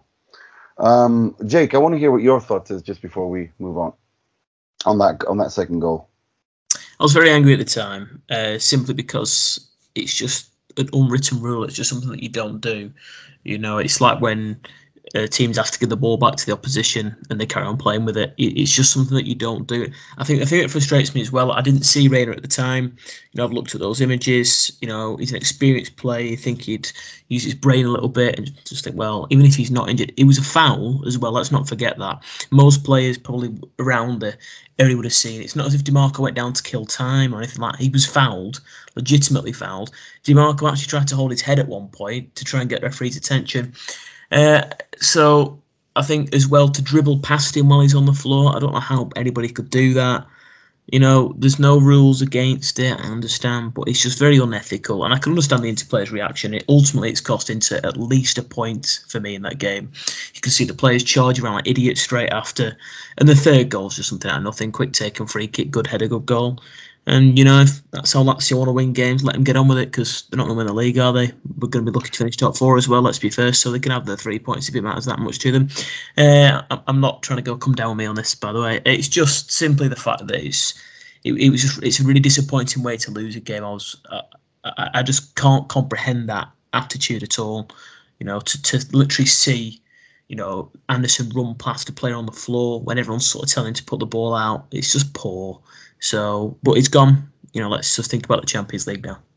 Um, Jake, I want to hear what your thoughts is just before we move on on that on that second goal. I was very angry at the time, uh, simply because it's just an unwritten rule. It's just something that you don't do. You know, it's like when uh, teams have to give the ball back to the opposition and they carry on playing with it. it. It's just something that you don't do. I think the thing that frustrates me as well, I didn't see Reina at the time. You know, I've looked at those images. You know, he's an experienced player. You think he'd use his brain a little bit and just think, well, even if he's not injured, it was a foul as well. Let's not forget that. Most players probably around the area would have seen. It's not as if Di Marco went down to kill time or anything like that. He was fouled, legitimately fouled. Di Marco actually tried to hold his head at one point to try and get referee's attention. Uh, so I think as well, to dribble past him while he's on the floor, I don't know how anybody could do that. You know, there's no rules against it, I understand, but it's just very unethical. And I can understand the Inter players' reaction. It, ultimately, it's cost Inter at least a point for me in that game. You can see the players charge around like idiots straight after. And the third goal is just something out of nothing. Quick take and free kick, good header, good goal. And, you know, if that's how Lazio want to win games, let them get on with it, because they're not going to win the league, are they? We're going to be lucky to finish top four as well, let's be first, so they can have their three points if it matters that much to them. Uh, I'm not trying to go come down with me on this, by the way. It's just simply the fact that it's it, it was just, it's a really disappointing way to lose a game. I was I, I just can't comprehend that attitude at all. You know, to, to literally see, you know, Anderson run past a player on the floor when everyone's sort of telling him to put the ball out. It's just poor. So, but it's gone. You know, let's just think about the Champions League now.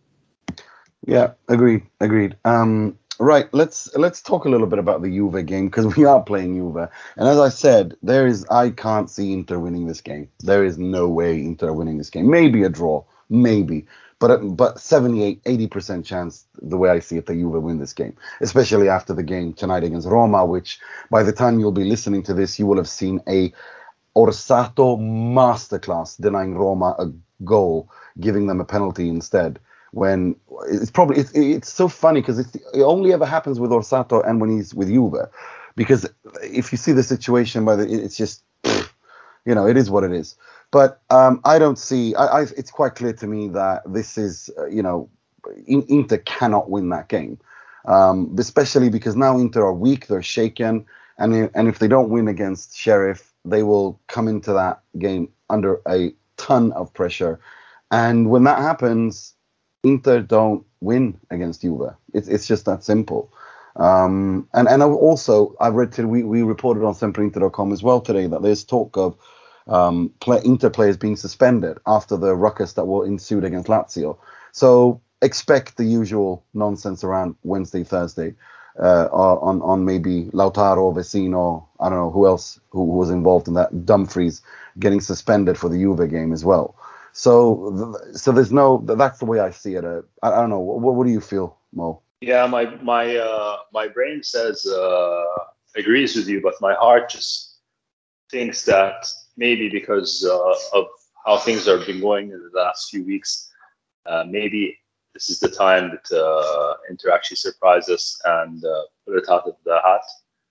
Yeah, agreed, agreed. Um, right, let's let's talk a little bit about the Juve game because we are playing Juve, and as I said, there is I can't see Inter winning this game. There is no way Inter winning this game. Maybe a draw, maybe, but but seventy-eight, eighty percent chance the way I see it, that Juve win this game, especially after the game tonight against Roma, which by the time you'll be listening to this, you will have seen a Orsato masterclass denying Roma a goal, giving them a penalty instead. When it's probably it's, it's so funny because it only ever happens with Orsato and when he's with Juve, because if you see the situation, by the it's just, you know, it is what it is. But um, I don't see. I, I it's quite clear to me that this is uh, you know, Inter cannot win that game, um, especially because now Inter are weak, they're shaken, and and if they don't win against Sheriff, they will come into that game under a ton of pressure, and when that happens, Inter don't win against Juve. It's it's just that simple. Um, and and also I read to, we we reported on sempre inter dot com as well today that there's talk of um, play, Inter players being suspended after the ruckus that will ensued against Lazio. So expect the usual nonsense around Wednesday, Thursday, uh, on on maybe Lautaro, Vecino, I don't know who else who, who was involved in that, Dumfries getting suspended for the Juve game as well. So, so there's no. That's the way I see it. Uh, I, I don't know. What, what do you feel, Mo? Yeah, my my uh, my brain says uh, agrees with you, but my heart just thinks that maybe because uh, of how things have been going in the last few weeks, uh, maybe this is the time that uh, Inter actually surprise us and uh, put it out of the hat.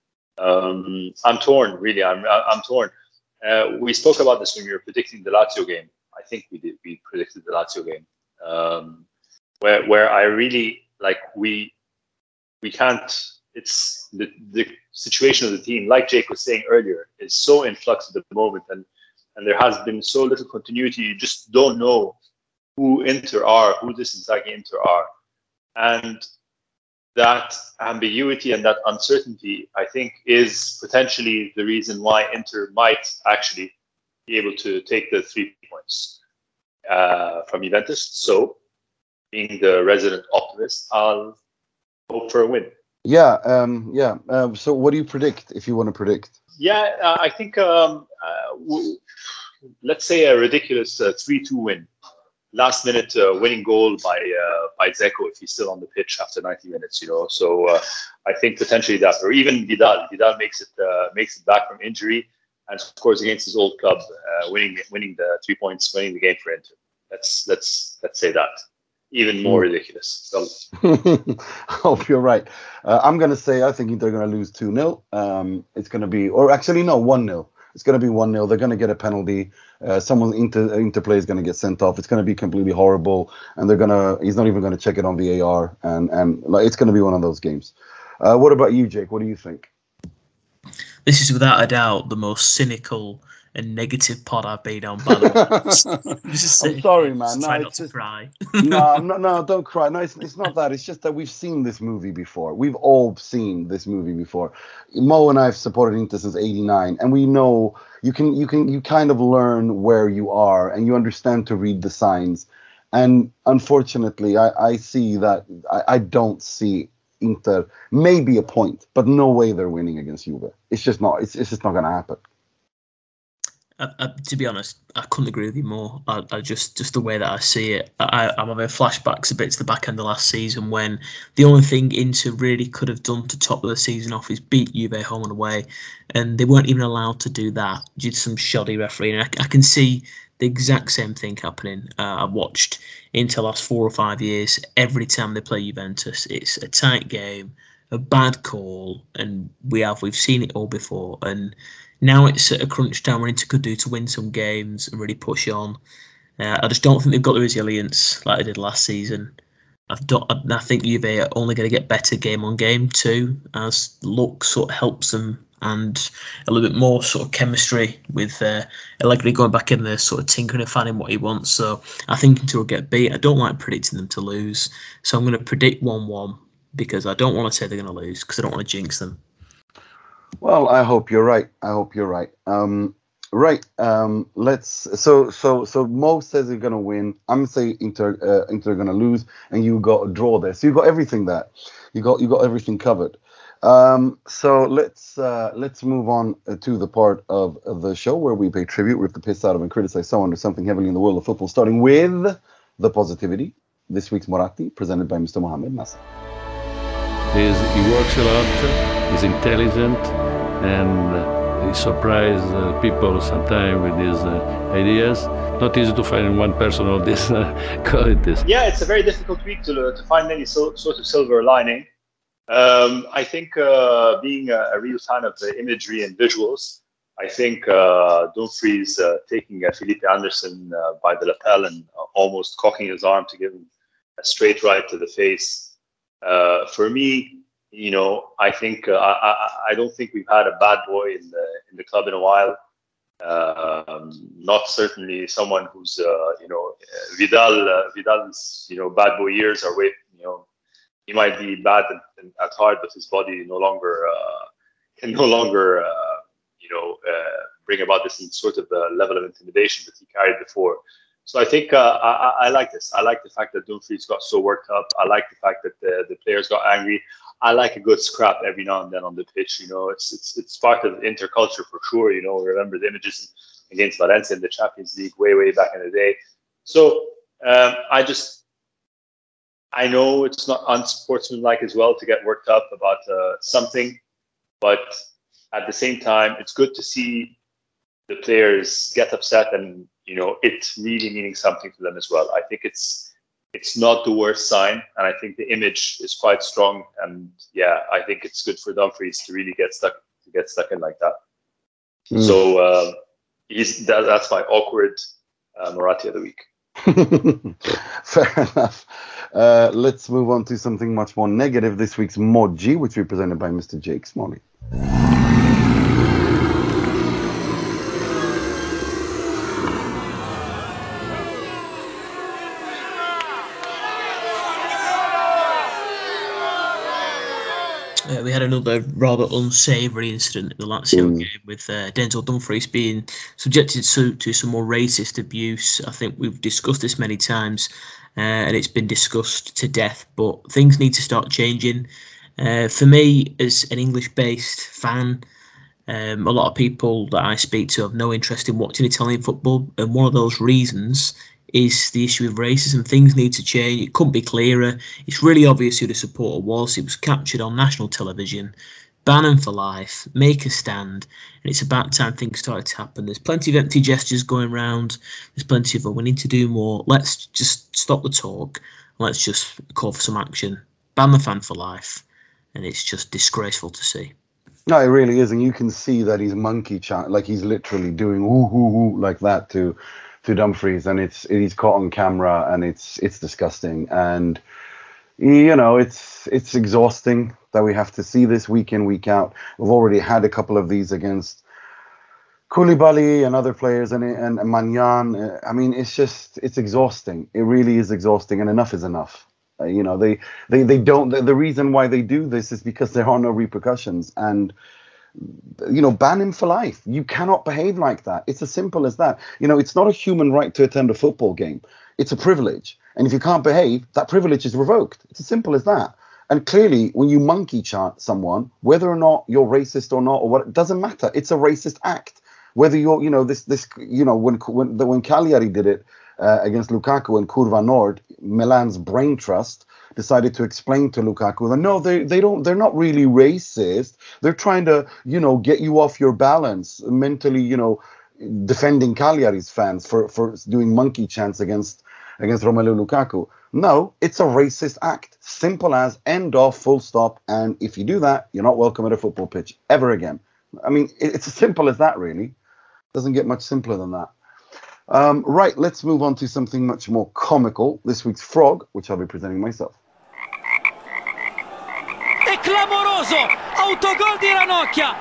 Um, I'm torn, really. I'm I'm torn. Uh, we spoke about this when we were predicting the Lazio game. I think we did. We predicted the Lazio game, um, where where I really like we we can't. It's the the situation of the team, like Jake was saying earlier, is so in flux at the moment, and and there has been so little continuity. You just don't know who Inter are, who this exactly Inter are, and that ambiguity and that uncertainty, I think, is potentially the reason why Inter might actually be able to take the three points uh, from Juventus. So, being the resident optimist, I'll hope for a win. Yeah, um, yeah. Um, so, what do you predict, if you want to predict? Yeah, uh, I think um, uh, w- let's say a ridiculous uh, three two win. Last minute uh, winning goal by uh, by Dzeko if he's still on the pitch after ninety minutes, you know. So uh, I think potentially that, or even Vidal. Vidal makes it uh, makes it back from injury and scores against his old club, uh, winning winning the three points, winning the game for Inter. Let's let's let's say that. Even more mm. ridiculous. So. I hope you're right. Uh, I'm gonna say I think they're gonna lose two nil. Um, it's gonna be, or actually no, one nil. It's going to be one nil. They're going to get a penalty. Uh, someone inter interplay is going to get sent off. It's going to be completely horrible, and they're going to. He's not even going to check it on V A R, and and like it's going to be one of those games. Uh, what about you, Jake? What do you think? This is without a doubt the most cynical and negative pod I've been on. By the way, I'm sorry, man. Just no, try it's not just, to cry. no, no, no, don't cry. No, it's it's not that. It's just that we've seen this movie before. We've all seen this movie before. Mo and I have supported Inter since eighty-nine, and we know you can you can you kind of learn where you are, and you understand to read the signs. And unfortunately, I, I see that I, I don't see Inter, maybe a point, but no way they're winning against Juve. It's just not. It's it's just not going to happen. I, I, to be honest, I couldn't agree with you more. I, I just, just the way that I see it, I, I'm having flashbacks a bit to the back end of last season when the only thing Inter really could have done to top the season off is beat Juve home and away, and they weren't even allowed to do that due to some shoddy refereeing. I, I can see the exact same thing happening. Uh, I've watched Inter the last four or five years. Every time they play Juventus, it's a tight game, a bad call, and we have we've seen it all before. And now it's at a crunch time where Inter could do to win some games and really push on. Uh, I just don't think they've got the resilience like they did last season. I've don't, I think Juve are only going to get better game on game too, as luck sort of helps them, and a little bit more sort of chemistry with uh, Allegri going back in there, sort of tinkering and finding what he wants. So I think Inter will get beat. I don't like predicting them to lose, so I'm going to predict one one. because I don't want to say they're going to lose because I don't want to jinx them. Well, I hope you're right. I hope you're right. Um, right. Um, let's. So so so Mo says they're gonna win. I'm saying Inter uh, Inter are gonna lose, and you got a draw there. So you got everything there. You got you got everything covered. Um, so let's uh, let's move on to the part of the show where we pay tribute, rip the piss out of, and criticize someone or something heavily in the world of football. Starting with the positivity. This week's Moratti, presented by Mister Mohammed Nasser. He's, he works a lot. He's intelligent, and uh, he surprises uh, people sometimes with his uh, ideas. Not easy to find in one person all these uh, qualities. Yeah, it's a very difficult week to to find any so, sort of silver lining. Um, I think uh, being a, a real fan of the imagery and visuals, I think uh, Dumfries uh, taking uh, Felipe Anderson uh, by the lapel and uh, almost cocking his arm to give him a straight right to the face. Uh, for me, you know, I think uh, I, I don't think we've had a bad boy in the in the club in a while. Uh, um, not certainly someone who's uh, you know Vidal. Uh, Vidal's you know bad boy years are way you know he might be bad at, at heart, but his body no longer uh, can no longer uh, you know uh, bring about this sort of uh, level of intimidation that he carried before. So I think uh, I, I like this. I like the fact that Dumfries got so worked up. I like the fact that the, the players got angry. I like a good scrap every now and then on the pitch. You know, it's it's it's part of interculture for sure. You know, remember the images against Valencia in the Champions League way way back in the day. So um, I just I know it's not unsportsmanlike as well to get worked up about uh, something, but at the same time, it's good to see the players get upset and you know it really meaning something to them as well. I think it's. It's not the worst sign, and I think the image is quite strong. And yeah, I think it's good for Dumfries to really get stuck to get stuck in like that. Mm. So uh, he's that, that's my awkward uh, Moratti of the week. Fair enough. Uh, let's move on to something much more negative. This week's Moji, which we presented by Mister Jake Smalley. Uh, we had another rather unsavoury incident in the Lazio mm. game with uh, Denzel Dumfries being subjected to, to some more racist abuse. I think we've discussed this many times uh, and it's been discussed to death, but things need to start changing. Uh, for me, as an English-based fan, um, a lot of people that I speak to have no interest in watching Italian football, and one of those reasons is the issue of racism. Things need to change. It couldn't be clearer. It's really obvious who the supporter was. It was captured on national television. Ban him for life. Make a stand. And it's about time things started to happen. There's plenty of empty gestures going around. There's plenty of, oh, we need to do more. Let's just stop the talk. Let's just call for some action. Ban the fan for life. And it's just disgraceful to see. No, it really is. And you can see that he's monkey chant, like he's literally doing ooh, ooh, ooh, like that to to Dumfries, and it's he's caught on camera, and it's it's disgusting, and you know it's it's exhausting that we have to see this week in, week out. We've already had a couple of these against Koulibaly and other players, and and, and Magnan. I mean, it's just it's exhausting. It really is exhausting, and enough is enough. Uh, you know, they they they don't. The, the reason why they do this is because there are no repercussions, and you know, ban him for life. You cannot behave like that. It's as simple as that. You know, it's not a human right to attend a football game. It's a privilege. And if you can't behave, that privilege is revoked. It's as simple as that. And clearly, when you monkey chant someone, whether or not you're racist or not, or what, it doesn't matter. It's a racist act. Whether you're, you know, this, this, you know, when when the, when Cagliari did it uh, against Lukaku in Curva Nord, Milan's brain trust decided to explain to Lukaku that no, they they don't, they're not really racist. They're trying to, you know, get you off your balance mentally, you know, defending Cagliari's fans for for doing monkey chants against against Romelu Lukaku. No, it's a racist act. Simple as, end of, full stop. And if you do that, you're not welcome at a football pitch ever again. I mean, it's as simple as that, really. Doesn't get much simpler than that. Um, right, let's move on to something much more comical. This week's Frog, which I'll be presenting myself. È clamoroso! Autogol di Ranocchia!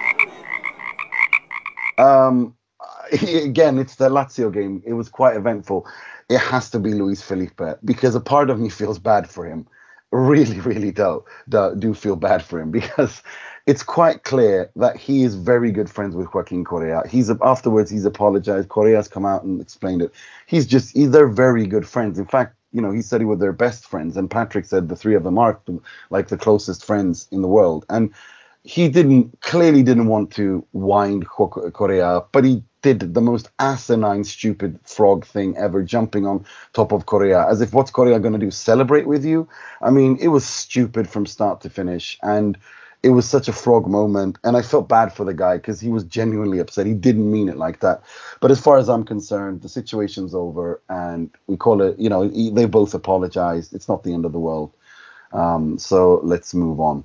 Um, again, it's the Lazio game. It was quite eventful. It has to be Luis Felipe, because a part of me feels bad for him. really, really do, do, do feel bad for him because it's quite clear that he is very good friends with Joaquin Correa. He's afterwards he's apologized. Correa's come out and explained it. He's just he, they're very good friends. In fact, you know, he said he were their best friends, and Patrick said the three of them are like the closest friends in the world. And he didn't clearly didn't want to wind Correa up, but he did the most asinine, stupid frog thing ever, jumping on top of Correa as if what's Correa going to do? Celebrate with you? I mean, it was stupid from start to finish, and it was such a frog moment. And I felt bad for the guy because he was genuinely upset. He didn't mean it like that. But as far as I'm concerned, the situation's over, and we call it. You know, they both apologized. It's not the end of the world. Um, so let's move on.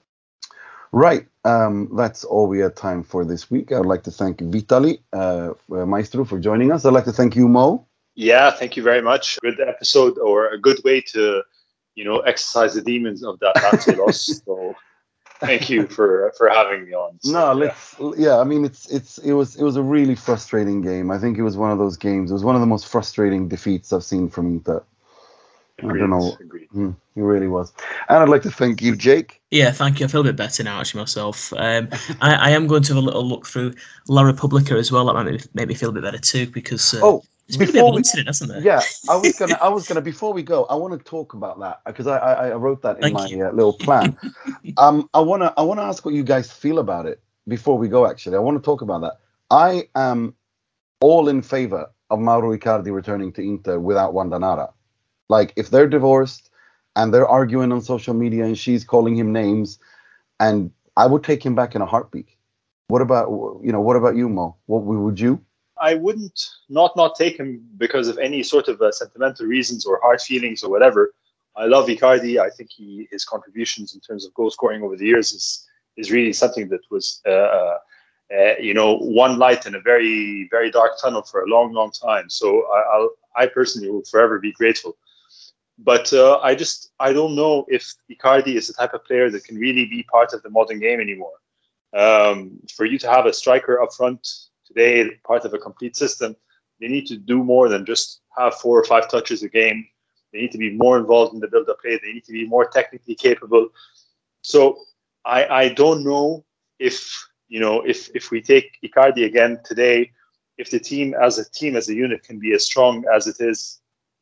Right, um, that's all we had time for this week. I would like to thank Vitali, uh, Maestro, for joining us. I'd like to thank you, Mo. Yeah, thank you very much. Good episode, or a good way to, you know, exercise the demons of that Lazio loss. So, thank you for for having me on. So, no, yeah. let's. Yeah, I mean, it's it's it was it was a really frustrating game. I think it was one of those games. It was one of the most frustrating defeats I've seen from Inter. Agreed, I don't know. Agreed. Mm, it really was. And I'd like to thank you, Jake. Yeah, thank you. I feel a bit better now, actually, myself. Um, I, I am going to have a little look through La Repubblica as well. That might make me, make me feel a bit better too, because uh, oh, it's been a bit of an we, incident, hasn't there? Yeah, I was gonna, I was gonna. Before we go, I want to talk about that because I, I, I wrote that in Thank my uh, little plan. um, I wanna, I wanna ask what you guys feel about it before we go. Actually, I want to talk about that. I am all in favor of Mauro Icardi returning to Inter without Wanda Nara. Like, if they're divorced and they're arguing on social media and she's calling him names, and I would take him back in a heartbeat. What about, you know, what about you, Mo? What would you? I wouldn't not not take him because of any sort of uh, sentimental reasons or hard feelings or whatever. I love Icardi. I think he his contributions in terms of goal scoring over the years is is really something that was, uh, uh, you know, one light in a very, very dark tunnel for a long, long time. So I, I'll, I personally will forever be grateful. But uh, I just, I don't know if Icardi is the type of player that can really be part of the modern game anymore. Um, for you to have a striker up front today, part of a complete system, they need to do more than just have four or five touches a game. They need to be more involved in the build-up play. They need to be more technically capable. So I, I don't know if, you know, if, if we take Icardi again today, if the team as a team, as a unit can be as strong as it is,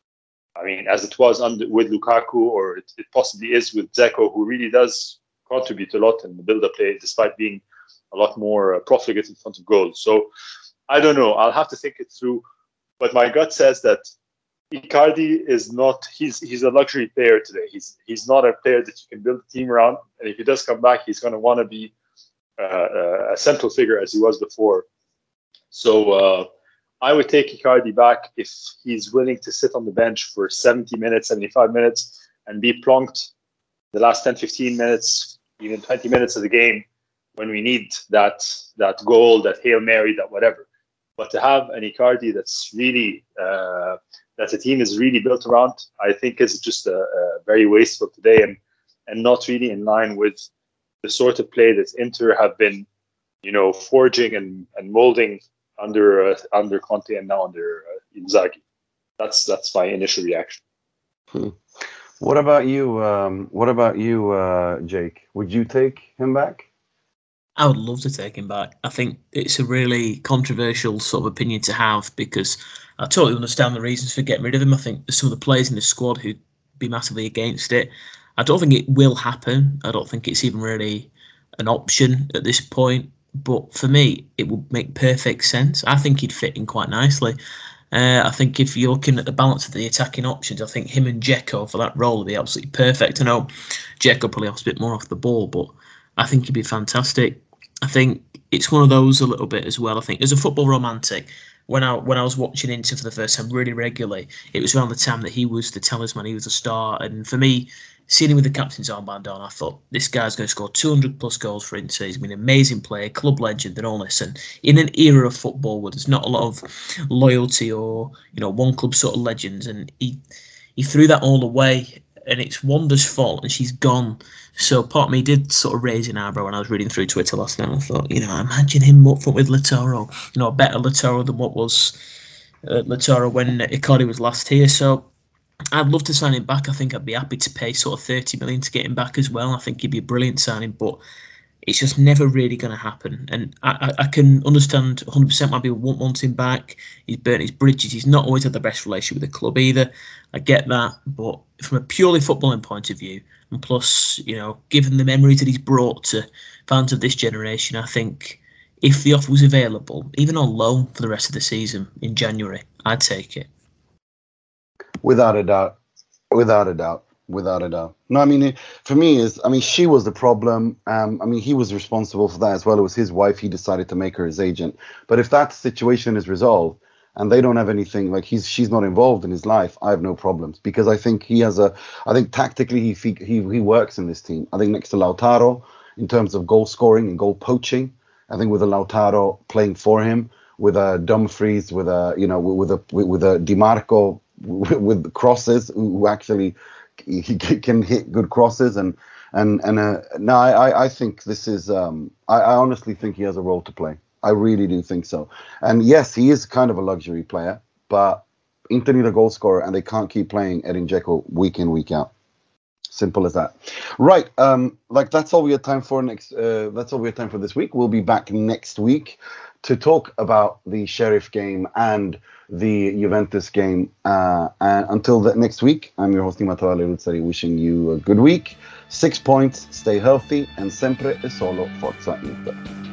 I mean, as it was under, with Lukaku, or it, it possibly is with Dzeko, who really does contribute a lot in the build-up play, despite being a lot more uh, profligate in front of goals. So I don't know. I'll have to think it through. But my gut says that Icardi is not, he's he's a luxury player today. He's he's not a player that you can build a team around. And if he does come back, he's going to want to be uh, a central figure as he was before. So uh, I would take Icardi back if he's willing to sit on the bench for seventy minutes, seventy-five minutes, and be plonked the last ten, fifteen minutes, even twenty minutes of the game when we need that that goal, that Hail Mary, that whatever. But to have an Icardi that's really, uh, that the team is really built around, I think is just a, a very wasteful today, and, and not really in line with the sort of play that Inter have been, you know, forging and, and molding under uh, under Conte and now under uh, Inzaghi. That's that's my initial reaction. Hmm. What about you? Um, what about you, uh, Jake? Would you take him back? I would love to take him back. I think it's a really controversial sort of opinion to have, because I totally understand the reasons for getting rid of him. I think there's some of the players in the squad who'd be massively against it. I don't think it will happen. I don't think it's even really an option at this point. But for me, it would make perfect sense. I think he'd fit in quite nicely. Uh, I think if you're looking at the balance of the attacking options, I think him and Dzeko for that role would be absolutely perfect. I know Dzeko probably has a bit more off the ball, but I think he'd be fantastic. I think it's one of those a little bit as well. I think as a football romantic, when I when I was watching Inter for the first time really regularly, it was around the time that he was the talisman, he was the star. And for me, seeing him with the captain's armband on, I thought, this guy's going to score two hundred plus goals for Inter. He's been an amazing player, club legend and all this. And in an era of football where there's not a lot of loyalty or, you know, one club sort of legends, and he he threw that all away, and it's Wanda's fault, and she's gone. So part of me did sort of raise an eyebrow when I was reading through Twitter last night. I thought, you know, imagine him up front with Lautaro, you know, a better Lautaro than what was uh, Lautaro when Icardi was last here. So I'd love to sign him back. I think I'd be happy to pay sort of thirty million to get him back as well. I think he'd be a brilliant signing, but it's just never really going to happen. And I, I, I can understand one hundred percent why people won't want him back. He's burnt his bridges. He's not always had the best relationship with the club either. I get that. But from a purely footballing point of view, and plus, you know, given the memories that he's brought to fans of this generation, I think if the offer was available, even on loan for the rest of the season in January, I'd take it. Without a doubt. Without a doubt. Without a doubt. No, I mean, for me, is I mean, she was the problem. Um, I mean, he was responsible for that as well. It was his wife. He decided to make her his agent. But if that situation is resolved and they don't have anything, like he's she's not involved in his life, I have no problems, because I think he has a. I think tactically he he he works in this team. I think next to Lautaro in terms of goal scoring and goal poaching. I think with a Lautaro playing for him, with a Dumfries, with a you know with a with a Di Marco with crosses who actually. He can hit good crosses, and and and uh, no, I I think this is um I, I honestly think he has a role to play. I really do think so. And yes, he is kind of a luxury player, but Inter need a goal scorer, and they can't keep playing Edin Dzeko week in week out. Simple as that. Right. Um. Like that's all we have time for next. Uh. That's all we have time for this week. We'll be back next week to talk about the Sheriff game and the Juventus game. Uh, and until the next week, I'm your host Nimatale Ruzzari, wishing you a good week. Six points, stay healthy, and sempre e solo Forza Inter.